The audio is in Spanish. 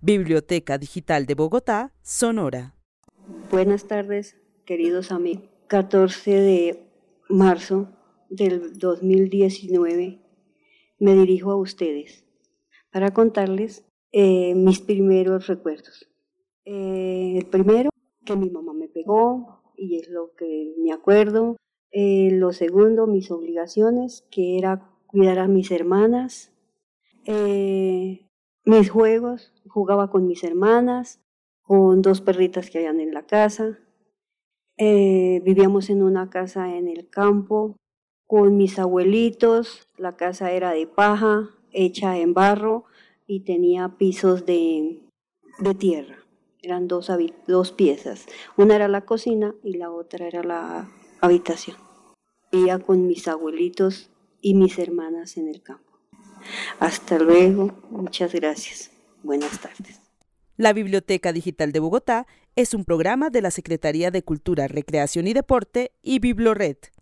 Biblioteca Digital de Bogotá, Sonora. Buenas tardes, queridos amigos. 14 de marzo del 2019 me dirijo a ustedes para contarles mis primeros recuerdos. El primero, que mi mamá me pegó, y es lo que me acuerdo. Lo segundo, mis obligaciones, que era cuidar a mis hermanas. Mis juegos, jugaba con mis hermanas, con dos perritas que habían en la casa. Vivíamos en una casa en el campo con mis abuelitos. La casa era de paja, hecha en barro, y tenía pisos de tierra. Eran dos piezas. Una era la cocina y la otra era la habitación. Vivía con mis abuelitos y mis hermanas en el campo. Hasta luego, muchas gracias. Buenas tardes. La Biblioteca Digital de Bogotá es un programa de la Secretaría de Cultura, Recreación y Deporte y Biblored.